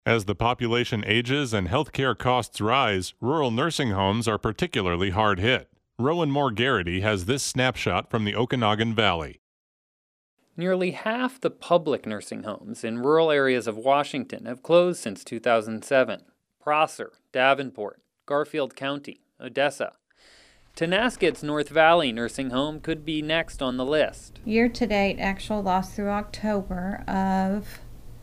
As the population ages and healthcare costs rise, rural nursing homes are particularly hard hit. Rowan Moore Garrity has this snapshot from the Okanagan Valley. Nearly half the public nursing homes in rural areas of Washington have closed since 2007. Prosser, Davenport, Garfield County, Odessa. Tenasket's North Valley Nursing Home could be next on the list. Year-to-date actual loss through October of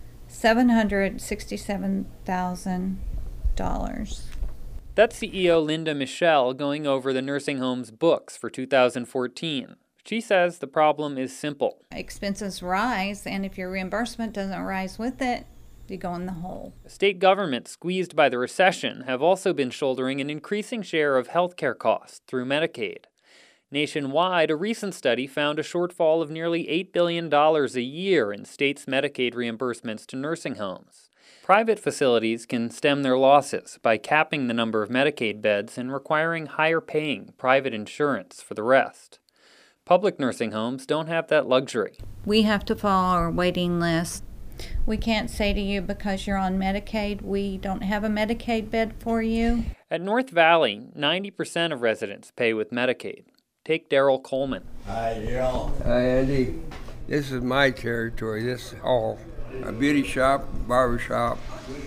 $767,000. That's CEO Linda Michelle going over the nursing home's books for 2014. She says the problem is simple. Expenses rise, and if your reimbursement doesn't rise with it, you go in the hole. State governments squeezed by the recession have also been shouldering an increasing share of healthcare costs through Medicaid. Nationwide, a recent study found a shortfall of nearly $8 billion a year in states' Medicaid reimbursements to nursing homes. Private facilities can stem their losses by capping the number of Medicaid beds and requiring higher-paying private insurance for the rest. Public nursing homes don't have that luxury. We have to follow our waiting list. We can't say to you, because you're on Medicaid, we don't have a Medicaid bed for you. At North Valley, 90% of residents pay with Medicaid. Take Daryl Coleman. Hi, Daryl. Hi, Andy. This is my territory. This is all a beauty shop, barber shop.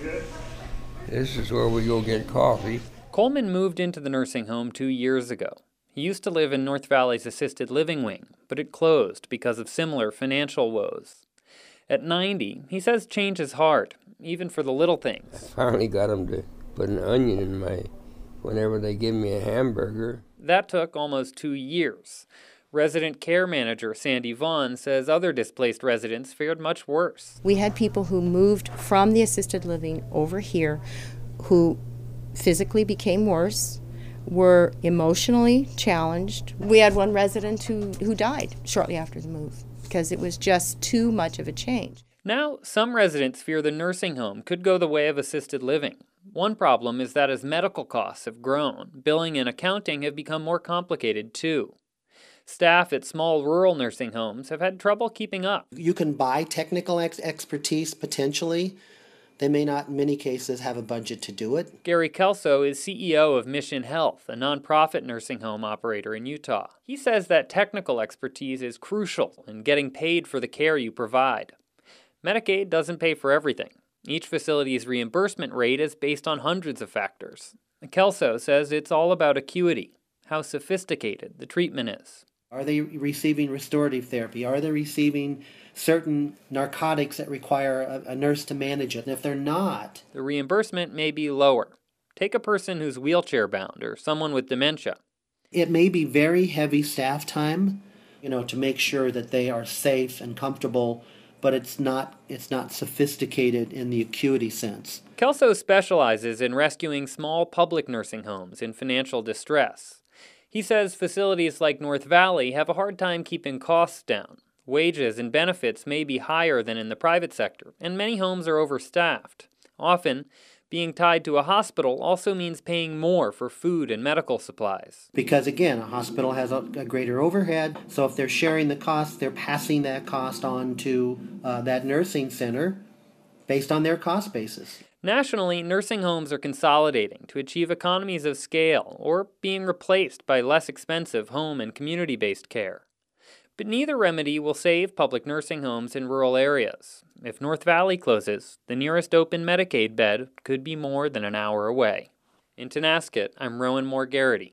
This is where we go get coffee. Coleman moved into the nursing home 2 years ago. He used to live in North Valley's assisted living wing, but it closed because of similar financial woes. At 90, he says change is hard, even for the little things. I finally got them to put an onion in whenever they give me a hamburger. That took almost 2 years. Resident care manager Sandy Vaughn says other displaced residents fared much worse. We had people who moved from the assisted living over here who physically became worse, were emotionally challenged. We had one resident who died shortly after the move because it was just too much of a change. Now, some residents fear the nursing home could go the way of assisted living. One problem is that as medical costs have grown, billing and accounting have become more complicated too. Staff at small rural nursing homes have had trouble keeping up. You can buy technical expertise potentially. They may not, in many cases, have a budget to do it. Gary Kelso is CEO of Mission Health, a nonprofit nursing home operator in Utah. He says that technical expertise is crucial in getting paid for the care you provide. Medicaid doesn't pay for everything. Each facility's reimbursement rate is based on hundreds of factors. Kelso says it's all about acuity, how sophisticated the treatment is. Are they receiving restorative therapy? Are they receiving certain narcotics that require a nurse to manage it? And if they're not, the reimbursement may be lower. Take a person who's wheelchair-bound or someone with dementia. It may be very heavy staff time, to make sure that they are safe and comfortable, but it's not sophisticated in the acuity sense. Kelso specializes in rescuing small public nursing homes in financial distress. He says facilities like North Valley have a hard time keeping costs down. Wages and benefits may be higher than in the private sector, and many homes are overstaffed. Often, being tied to a hospital also means paying more for food and medical supplies. Because again, a hospital has a greater overhead, so if they're sharing the cost, they're passing that cost on to that nursing center based on their cost basis. Nationally, nursing homes are consolidating to achieve economies of scale or being replaced by less expensive home and community-based care. But neither remedy will save public nursing homes in rural areas. If North Valley closes, the nearest open Medicaid bed could be more than an hour away. In Tenasket, I'm Rowan Moore Garrity.